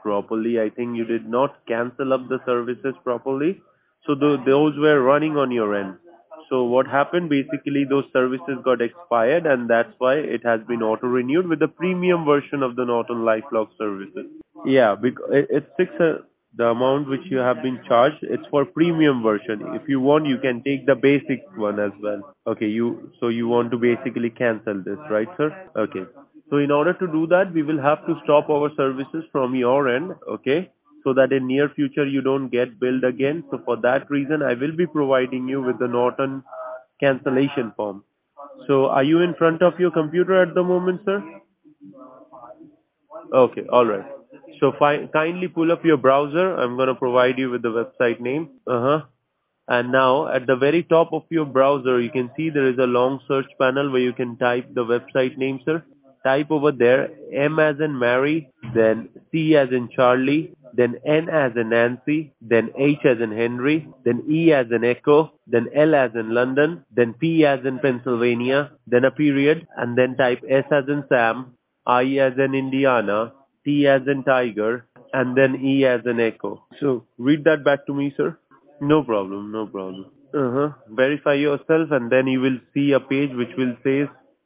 properly. I think you did not cancel up the services properly. So those were running on your end. So what happened, basically those services got expired, and that's why it has been auto-renewed with the premium version of the Norton LifeLock services. Yeah, because it's the amount which you have been charged, it's for premium version. If you want, you can take the basic one as well. Okay, you want to basically cancel this, right, sir? Okay. So in order to do that, we will have to stop our services from your end, okay? So that in near future you don't get billed again. So for that reason, I will be providing you with the Norton cancellation form. So are you in front of your computer at the moment, sir? Okay, all right. So kindly pull up your browser. I'm going to provide you with the website name. Uh-huh. And now at the very top of your browser, you can see there is a long search panel where you can type the website name, sir. Type over there M as in Mary, then C as in Charlie, then N as in Nancy, then H as in Henry, then E as in Echo, then L as in London, then P as in Pennsylvania, then a period, and then type S as in Sam, I as in Indiana, T as in Tiger, and then E as in Echo. So read that back to me, sir. No problem, no problem. Uh-huh. Verify yourself, and then you will see a page which will say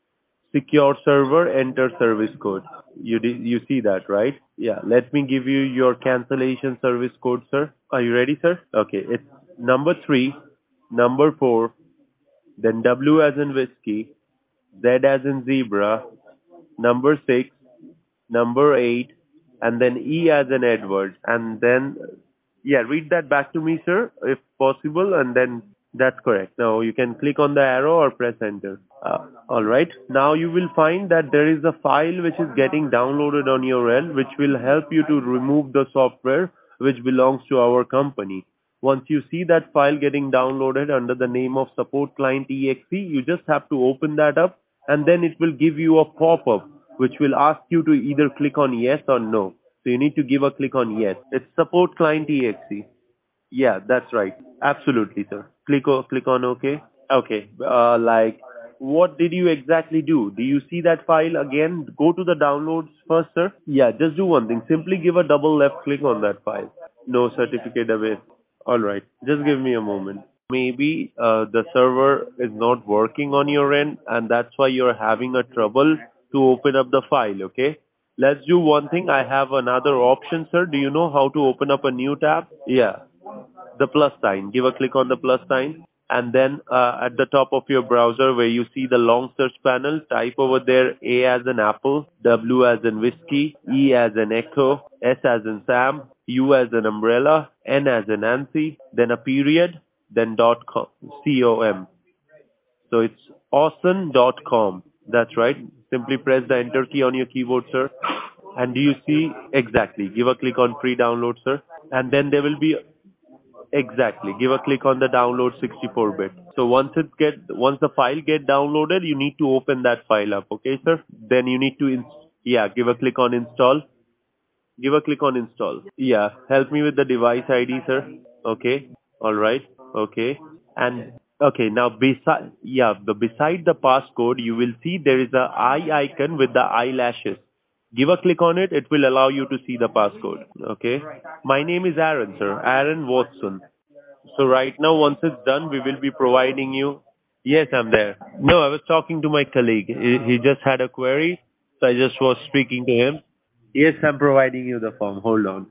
secure server, enter service code. You see that, right? Yeah. Let me give you your cancellation service code, sir. Are you ready, sir? Okay. It's number 3, number 4, then W as in whiskey, Z as in zebra, number 6, number 8, and then E as in Edward. And then, yeah, read that back to me, sir, if possible, and then that's correct. Now you can click on the arrow or press enter. All right. Now you will find that there is a file which is getting downloaded on your end, which will help you to remove the software which belongs to our company. Once you see that file getting downloaded under the name of support client exe, you just have to open that up, and then it will give you a pop-up which will ask you to either click on yes or no. So you need to give a click on yes. It's support client exe. Yeah, that's right. Absolutely, sir. Click on OK. Okay. Like, what did you exactly do? Do you see that file again? Go to the downloads first, sir. Yeah, just do one thing. Simply give a double left click on that file. No certificate away. All right. Just give me a moment. Maybe the server is not working on your end, and that's why you're having a trouble to open up the file, okay? Let's do one thing. I have another option, sir. Do you know how to open up a new tab? Yeah, the plus sign. Give a click on the plus sign. And then at the top of your browser where you see the long search panel, type over there A as in apple, W as in whiskey, E as in echo, S as in Sam, U as in umbrella, N as in Nancy, then a period, then .com, C-O-M. So it's awesome.com. That's right. Simply press the enter key on your keyboard, sir. And do you see exactly? Give a click on free download, sir. And then there will be exactly. Give a click on the download 64-bit. So once the file get downloaded, you need to open that file up. Okay, sir? Then you need to yeah, give a click on install. Give a click on install. Yeah, help me with the device ID, sir. Okay. All right. Okay. And okay, now beside the passcode, you will see there is a eye icon with the eyelashes. Give a click on it. It will allow you to see the passcode. Okay. My name is Aaron, sir. Aaron Watson. So right now, once it's done, we will be providing you. Yes, I'm there. No, I was talking to my colleague. He just had a query, so I just was speaking to him. Yes, I'm providing you the form. Hold on.